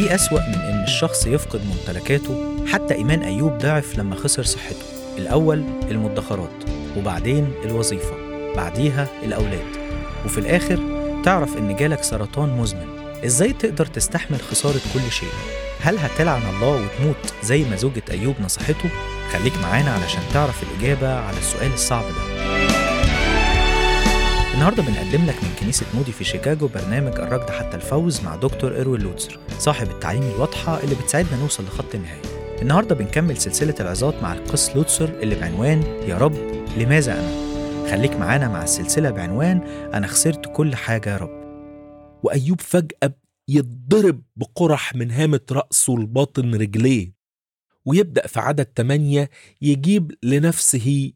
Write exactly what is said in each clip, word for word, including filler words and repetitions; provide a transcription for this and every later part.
في أسوأ من إن الشخص يفقد ممتلكاته. حتى إيمان أيوب ضعف لما خسر صحته. الأول المدخرات، وبعدين الوظيفة، بعديها الأولاد، وفي الآخر تعرف إن جالك سرطان مزمن. إزاي تقدر تستحمل خسارة كل شيء؟ هل هتلعن الله وتموت زي ما زوجة أيوب نصحته؟ خليك معانا علشان تعرف الإجابة على السؤال الصعب ده. النهاردة بنقدم لك من كنيسة مودي في شيكاغو برنامج الركض حتى الفوز مع دكتور إيروين لوتسر، صاحب التعليم الواضحة اللي بتساعدنا نوصل لخط النهاية. النهاردة بنكمل سلسلة العظات مع القس لوتسر اللي بعنوان يا رب لماذا أنا؟ خليك معانا مع السلسلة بعنوان أنا خسرت كل حاجة يا رب. وأيوب فجأة يتضرب بقرح من هامة رأسه لباطن رجليه، ويبدأ في عدد تمانية يجيب لنفسه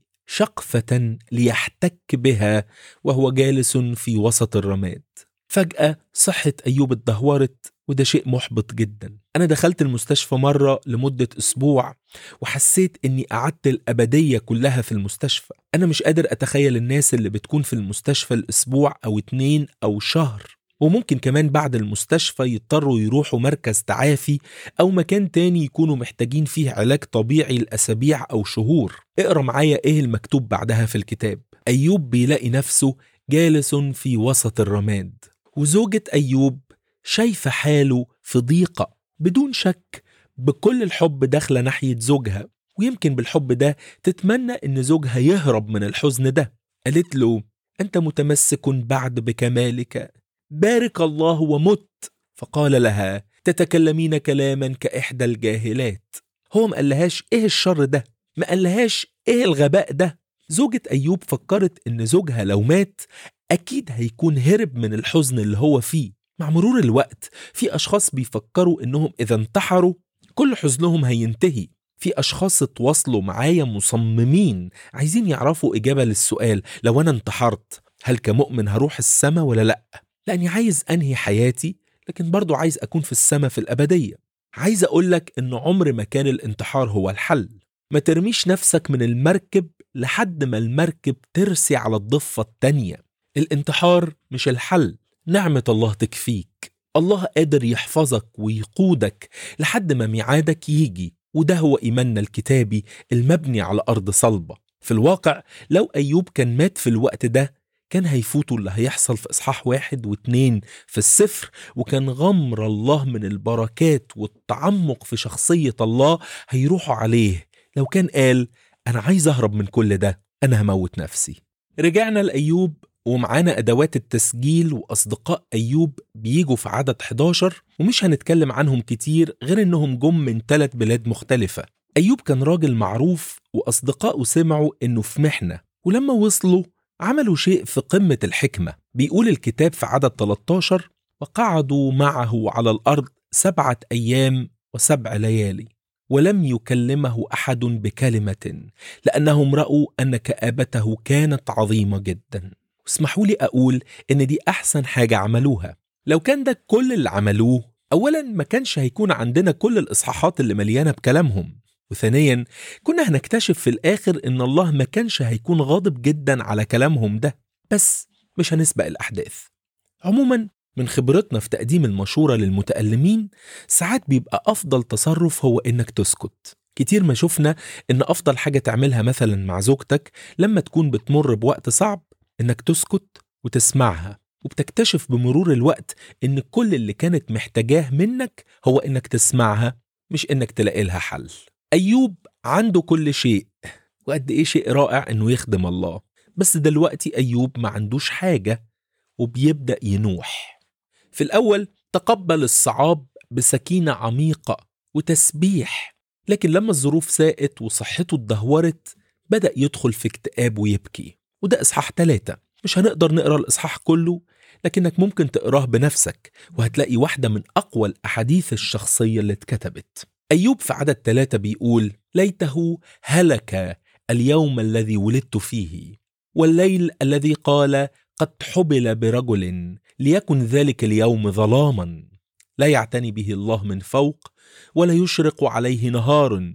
شقفة ليحتك بها وهو جالس في وسط الرماد. فجأة صحة أيوب اتدهورت، وده شيء محبط جدا. أنا دخلت المستشفى مرة لمدة أسبوع وحسيت أني قعدت الأبدية كلها في المستشفى. أنا مش قادر أتخيل الناس اللي بتكون في المستشفى الأسبوع أو اتنين أو شهر، وممكن كمان بعد المستشفى يضطروا يروحوا مركز تعافي أو مكان تاني يكونوا محتاجين فيه علاج طبيعي لأسابيع أو شهور. اقرأ معايا إيه المكتوب بعدها في الكتاب. أيوب بيلاقي نفسه جالس في وسط الرماد، وزوجة أيوب شايفة حاله في ضيقة. بدون شك بكل الحب داخلة ناحية زوجها، ويمكن بالحب ده تتمنى إن زوجها يهرب من الحزن ده. قالت له: أنت متمسك بعد بكمالك، بارك الله ومت. فقال لها: تتكلمين كلاما كإحدى الجاهلات. هو ما قالهاش إيه الشر ده، ما قالهاش إيه الغباء ده. زوجة أيوب فكرت إن زوجها لو مات أكيد هيكون هرب من الحزن اللي هو فيه. مع مرور الوقت في أشخاص بيفكروا إنهم إذا انتحروا كل حزنهم هينتهي. في أشخاص اتواصلوا معايا مصممين عايزين يعرفوا إجابة للسؤال: لو أنا انتحرت هل كمؤمن هروح السما ولا لأ؟ لأني عايز أنهي حياتي، لكن برضو عايز أكون في السما في الأبدية. عايز أقولك إن عمر ما كان الانتحار هو الحل. ما ترميش نفسك من المركب لحد ما المركب ترسي على الضفة التانية. الانتحار مش الحل. نعمة الله تكفيك. الله قادر يحفظك ويقودك لحد ما ميعادك يجي، وده هو إيماننا الكتابي المبني على أرض صلبة. في الواقع لو أيوب كان مات في الوقت ده كان هيفوتوا اللي هيحصل في إصحاح واحد واتنين في السفر، وكان غمر الله من البركات والتعمق في شخصية الله هيروحوا عليه. لو كان قال: أنا عايز أهرب من كل ده، أنا هموت نفسي. رجعنا لأيوب ومعانا أدوات التسجيل، وأصدقاء أيوب بيجوا في عدد حداشر، ومش هنتكلم عنهم كتير غير إنهم جم من ثلاث بلاد مختلفة. أيوب كان راجل معروف، وأصدقائه سمعوا إنه في محنة، ولما وصلوا عملوا شيء في قمة الحكمة. بيقول الكتاب في عدد ثلاثة عشر: وقعدوا معه على الأرض سبعة أيام وسبع ليالي ولم يكلمه أحد بكلمة، لأنهم رأوا أن كآبته كانت عظيمة جدا. اسمحوا لي أقول إن دي أحسن حاجة عملوها. لو كان ده كل اللي عملوه، أولا ما كانش هيكون عندنا كل الإصحاحات اللي مليانة بكلامهم، وثانيا كنا هنكتشف في الآخر إن الله ما كانش هيكون غاضب جدا على كلامهم ده. بس مش هنسبق الأحداث. عموما من خبرتنا في تقديم المشورة للمتألمين، ساعات بيبقى أفضل تصرف هو إنك تسكت. كتير ما شفنا إن أفضل حاجة تعملها مثلا مع زوجتك لما تكون بتمر بوقت صعب إنك تسكت وتسمعها، وبتكتشف بمرور الوقت إن كل اللي كانت محتاجاه منك هو إنك تسمعها، مش إنك تلاقي لها حل. أيوب عنده كل شيء، وقد إيه شيء رائع إنه يخدم الله، بس دلوقتي أيوب ما عندوش حاجة وبيبدأ ينوح. في الأول تقبل الصعاب بسكينة عميقة وتسبيح، لكن لما الظروف ساءت وصحته اتدهورت بدأ يدخل في اكتئاب ويبكي. وده إصحاح ثلاثة. مش هنقدر نقرأ الإصحاح كله، لكنك ممكن تقراه بنفسك وهتلاقي واحدة من أقوى الأحاديث الشخصية اللي اتكتبت. أيوب في عدد ثلاثة بيقول: ليته هلك اليوم الذي ولدت فيه، والليل الذي قال قد حبل برجل، ليكن ذلك اليوم ظلاما لا يعتني به الله من فوق، ولا يشرق عليه نهار،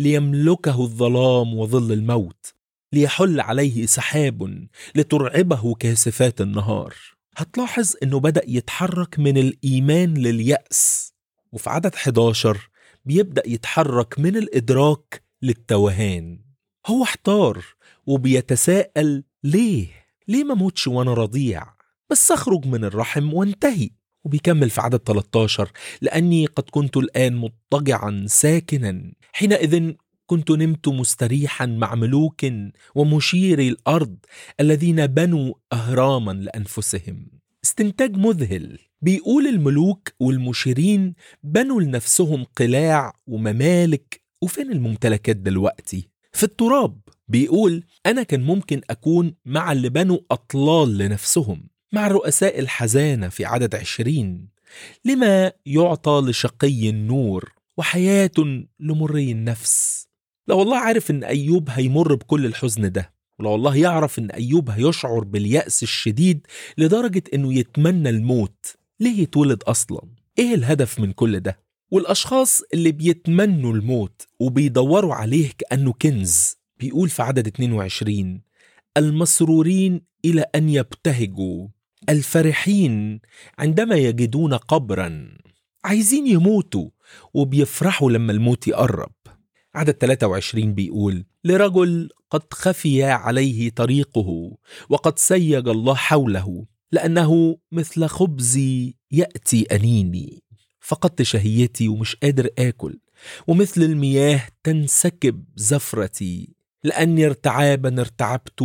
ليملكه الظلام وظل الموت، ليحل عليه سحاب لترعبه كاسفات النهار. هتلاحظ انه بدأ يتحرك من الإيمان لليأس. وفي عدد حداشر بيبدأ يتحرك من الإدراك للتوهان. هو احتار وبيتساءل ليه؟ ليه ما موتش وأنا رضيع؟ بس أخرج من الرحم وانتهي. وبيكمل في عدد ثلاثة عشر: لأني قد كنت الآن مضطجعا ساكنا، حينئذ كنت نمت مستريحا مع ملوك ومشيري الأرض الذين بنوا أهراما لأنفسهم. استنتاج مذهل. بيقول الملوك والمشيرين بنوا لنفسهم قلاع وممالك، وفين الممتلكات دلوقتي؟ في التراب. بيقول أنا كان ممكن أكون مع اللي بنوا أطلال لنفسهم، مع رؤساء الحزانة في عدد عشرين. لما يعطى لشقي النور وحياة لمري النفس. لو الله عارف إن أيوب هيمر بكل الحزن ده، ولو الله يعرف إن أيوب هيشعر باليأس الشديد لدرجة إنه يتمنى الموت، ليه يتولد أصلا؟ إيه الهدف من كل ده؟ والأشخاص اللي بيتمنوا الموت وبيدوروا عليه كأنه كنز، بيقول في عدد اثنين وعشرين: المسرورين إلى أن يبتهجوا، الفرحين عندما يجدون قبرا. عايزين يموتوا وبيفرحوا لما الموت يقرب. عدد ثلاثة وعشرين بيقول: لرجل قد خفي عليه طريقه وقد سيج الله حوله، لأنه مثل خبزي يأتي أنيني. فقدت شهيتي ومش قادر آكل، ومثل المياه تنسكب زفرتي، لأني ارتعابا ارتعبت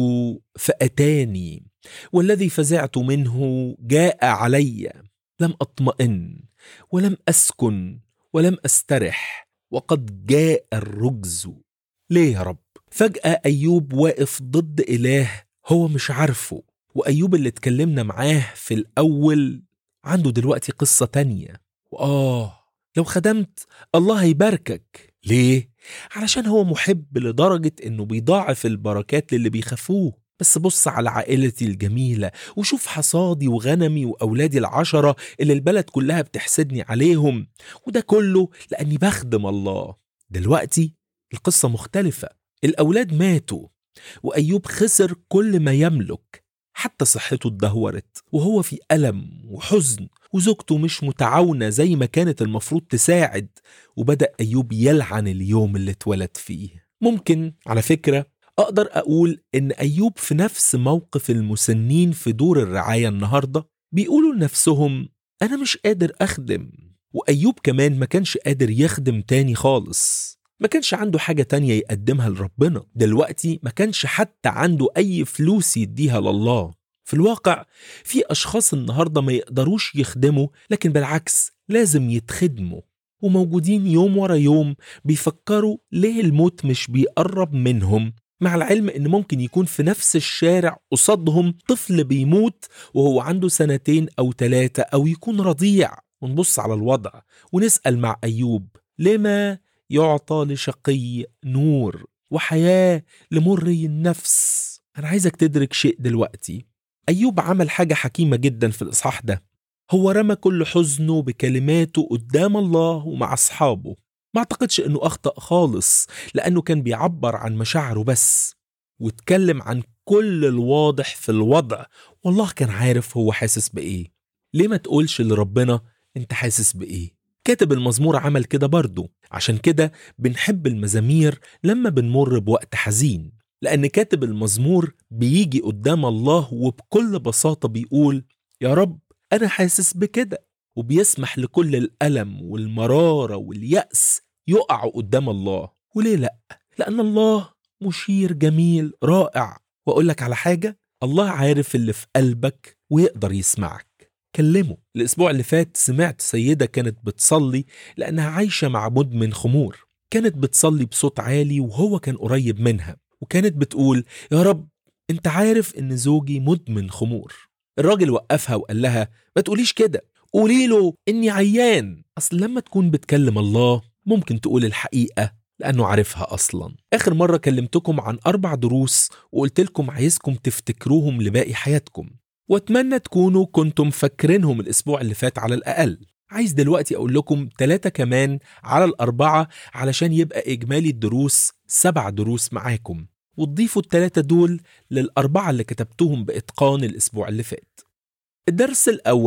فأتاني، والذي فزعت منه جاء علي. لم أطمئن ولم أسكن ولم أسترح، وقد جاء الرجز. ليه يا رب؟ فجأة أيوب واقف ضد إله هو مش عارفه. وأيوب اللي اتكلمنا معاه في الأول عنده دلوقتي قصة تانية. وآه لو خدمت الله هيباركك. ليه؟ علشان هو محب لدرجة إنه بيضاعف البركات للي بيخافوه. بس بص على عائلتي الجميلة، وشوف حصادي وغنمي وأولادي العشرة اللي البلد كلها بتحسدني عليهم، وده كله لأني بخدم الله. دلوقتي القصة مختلفة. الأولاد ماتوا، وأيوب خسر كل ما يملك، حتى صحته اتدهورت وهو في ألم وحزن، وزوجته مش متعاونة زي ما كانت المفروض تساعد. وبدأ أيوب يلعن اليوم اللي اتولد فيه. ممكن على فكرة أقدر أقول إن أيوب في نفس موقف المسنين في دور الرعاية النهاردة، بيقولوا لنفسهم أنا مش قادر أخدم. وأيوب كمان ما كانش قادر يخدم تاني خالص، ما كانش عنده حاجة تانية يقدمها لربنا. دلوقتي ما كانش حتى عنده أي فلوس يديها لله. في الواقع في أشخاص النهاردة ما يقدروش يخدموا، لكن بالعكس لازم يتخدموا، وموجودين يوم ورا يوم بيفكروا ليه الموت مش بيقرب منهم، مع العلم إن ممكن يكون في نفس الشارع قصادهم طفل بيموت وهو عنده سنتين أو ثلاثة، أو يكون رضيع. ونبص على الوضع ونسأل مع أيوب: لما يعطى لشقي نور وحياة لمري النفس؟ أنا عايزك تدرك شيء دلوقتي. أيوب عمل حاجة حكيمة جدا في الإصحاح ده. هو رمى كل حزنه بكلماته قدام الله ومع أصحابه. ما أعتقدش أنه أخطأ خالص، لأنه كان بيعبر عن مشاعره بس، واتكلم عن كل الواضح في الوضع، والله كان عارف هو حاسس بإيه. ليه ما تقولش لربنا أنت حاسس بإيه؟ كاتب المزمور عمل كده برضو. عشان كده بنحب المزامير لما بنمر بوقت حزين، لأن كاتب المزمور بيجي قدام الله وبكل بساطة بيقول: يا رب أنا حاسس بكده، وبيسمح لكل الألم والمرارة واليأس يقع قدام الله. وليه لأ؟ لأن الله مشير جميل رائع. وأقول لك على حاجة، الله عارف اللي في قلبك ويقدر يسمعك. كلمه. الأسبوع اللي فات سمعت سيدة كانت بتصلي لأنها عايشة مع مدمن خمور. كانت بتصلي بصوت عالي وهو كان قريب منها، وكانت بتقول: يا رب أنت عارف إن زوجي مدمن خمور. الراجل وقفها وقال لها: ما تقوليش كده، قولي له إني عيان. أصل لما تكون بتكلم الله ممكن تقول الحقيقة لأنه عارفها أصلا. آخر مرة كلمتكم عن أربع دروس وقلت لكم عايزكم تفتكروهم لباقي حياتكم، واتمنى تكونوا كنتم فاكرينهم الأسبوع اللي فات على الأقل. عايز دلوقتي أقول لكم ثلاثة كمان على الأربعة علشان يبقى إجمالي الدروس سبع دروس معاكم، وتضيفوا الثلاثة دول للأربعة اللي كتبتوهم بإتقان الأسبوع اللي فات. الدرس الأول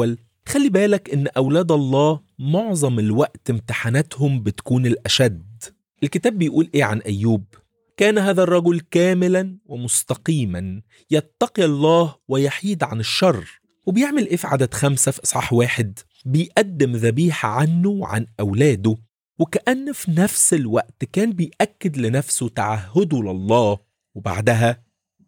خلي بالك إن أولاد الله معظم الوقت امتحاناتهم بتكون الأشد. الكتاب بيقول إيه عن أيوب؟ كان هذا الرجل كاملا ومستقيما يتقي الله ويحيد عن الشر. وبيعمل إيه في عدد خمسة في إصحاح واحد؟ بيقدم ذبيحة عنه وعن أولاده، وكأن في نفس الوقت كان بيأكد لنفسه تعهده لله. وبعدها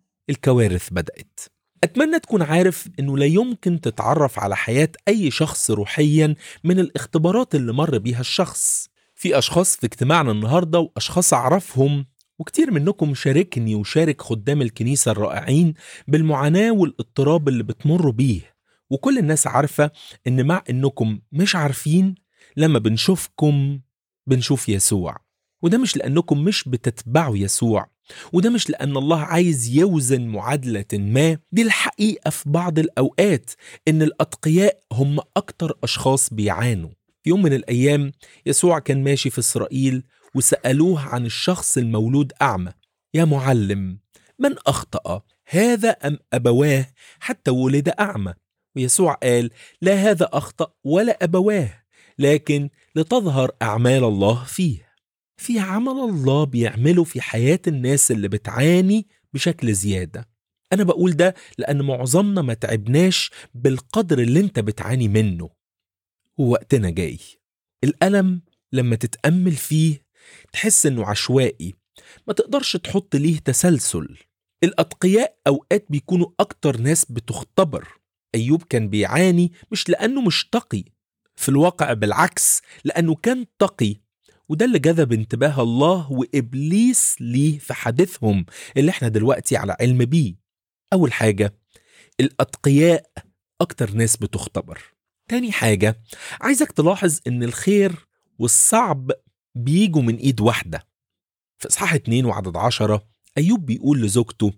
الكوارث بدأت. أتمنى تكون عارف إنه لا يمكن تتعرف على حياة أي شخص روحيا من الاختبارات اللي مر بيها الشخص. في أشخاص في اجتماعنا النهاردة وأشخاص أعرفهم، وكتير منكم شاركني وشارك خدام الكنيسة الرائعين بالمعاناة والاضطراب اللي بتمروا بيه. وكل الناس عارفة إن مع إنكم مش عارفين، لما بنشوفكم بنشوف يسوع. وده مش لأنكم مش بتتبعوا يسوع، وده مش لأن الله عايز يوزن معادلة ما. دي الحقيقة في بعض الأوقات إن الأتقياء هم أكتر أشخاص بيعانوا. في يوم من الأيام يسوع كان ماشي في إسرائيل، وسألوه عن الشخص المولود أعمى: يا معلم، من أخطأ، هذا أم أبواه حتى ولد أعمى؟ ويسوع قال: لا هذا أخطأ ولا أبواه، لكن لتظهر أعمال الله فيه. في عمل الله بيعمله في حياة الناس اللي بتعاني بشكل زيادة. أنا بقول ده لأن معظمنا ما تعبناش بالقدر اللي انت بتعاني منه. ووقتنا جاي. الألم لما تتأمل فيه تحس إنه عشوائي، ما تقدرش تحط ليه تسلسل. الأتقياء أوقات بيكونوا أكتر ناس بتختبر. أيوب كان بيعاني مش لأنه مش تقي، في الواقع بالعكس، لأنه كان تقي. وده اللي جذب انتباه الله وإبليس ليه في حديثهم اللي احنا دلوقتي على علم بيه. أول حاجة، الأتقياء أكتر ناس بتختبر. تاني حاجة، عايزك تلاحظ إن الخير والصعب بيجوا من إيد واحدة. في إصحاح اتنين وعدد عشرة أيوب بيقول لزوجته: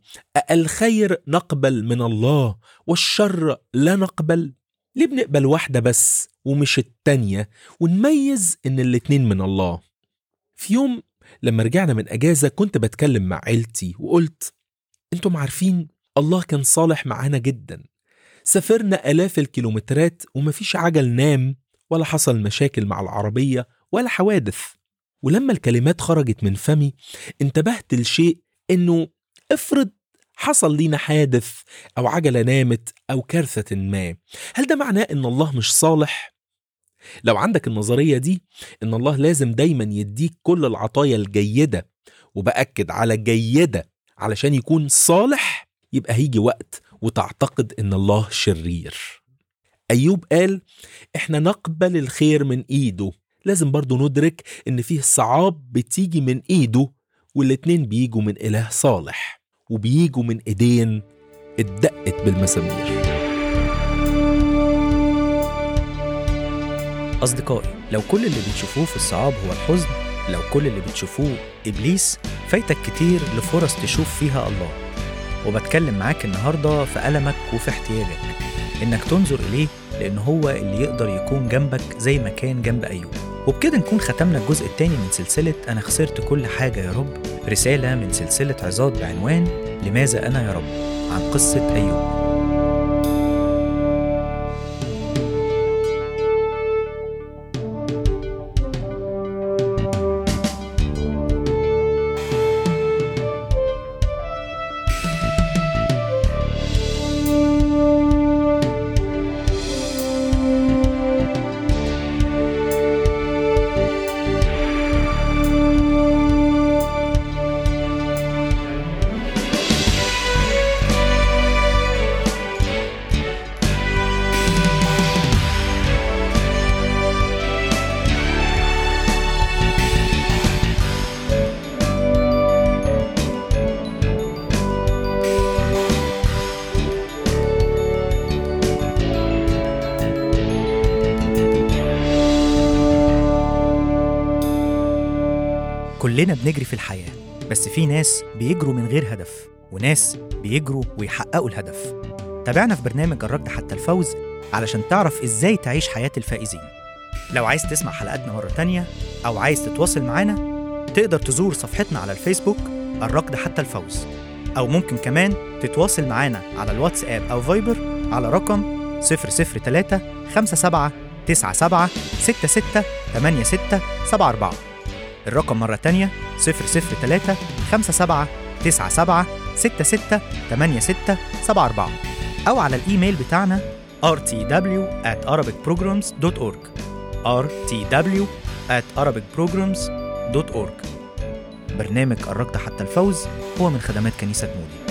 الخير نقبل من الله والشر لا نقبل؟ ليه بنقبل واحدة بس ومش التانية ونميز إن الاتنين من الله؟ في يوم لما رجعنا من أجازة كنت بتكلم مع عيلتي وقلت: انتم عارفين الله كان صالح معانا جدا. سافرنا آلاف الكيلومترات ومفيش عجل نام، ولا حصل مشاكل مع العربية ولا حوادث. ولما الكلمات خرجت من فمي انتبهت لشيء، إنه افرض حصل لينا حادث أو عجلة نامت أو كارثة ما، هل ده معناه إن الله مش صالح؟ لو عندك النظرية دي إن الله لازم دايما يديك كل العطايا الجيدة، وبأكد على جيدة علشان يكون صالح، يبقى هيجي وقت وتعتقد إن الله شرير. أيوب قال: إحنا نقبل الخير من إيده. لازم برضو ندرك إن فيه صعاب بتيجي من إيده، والاتنين بيجوا من إله صالح، وبيجوا من إيدين اتدقت بالمسامير. أصدقائي، لو كل اللي بتشوفوه في الصعاب هو الحزن، لو كل اللي بتشوفوه إبليس، فايتك كتير لفرص تشوف فيها الله. وبتكلم معاك النهاردة في ألمك وفي احتياجك، إنك تنظر إليه، لأن هو اللي يقدر يكون جنبك زي ما كان جنب أيوب. وبكده نكون ختمنا الجزء الثاني من سلسلة أنا خسرت كل حاجة يا رب، رسالة من سلسلة عظات بعنوان لماذا أنا يا رب، عن قصة أيوب. كلنا بنجري في الحياة، بس في ناس بيجروا من غير هدف، وناس بيجروا ويحققوا الهدف. تابعنا في برنامج الركض حتى الفوز علشان تعرف إزاي تعيش حياة الفائزين. لو عايز تسمع حلقاتنا مرة تانية أو عايز تتواصل معنا، تقدر تزور صفحتنا على الفيسبوك الركض حتى الفوز، أو ممكن كمان تتواصل معنا على الواتساب أو فايبر على رقم صفر صفر تلاتة خمسة سبعة تسعة سبعة ستة ستة تمانية ستة سبعة أربعة. الرقم مرة تانية صفر صفر تلاتة خمسة سبعة تسعة سبعة ستة ستة تمانية ستة سبعة أربعة، أو على الإيميل بتاعنا آر تي دبليو آت أرابيك بروجرامز دوت أورج آر تي دبليو آت أرابيك بروجرامز دوت أورج. برنامج قربت حتى الفوز هو من خدمات كنيسة مودي.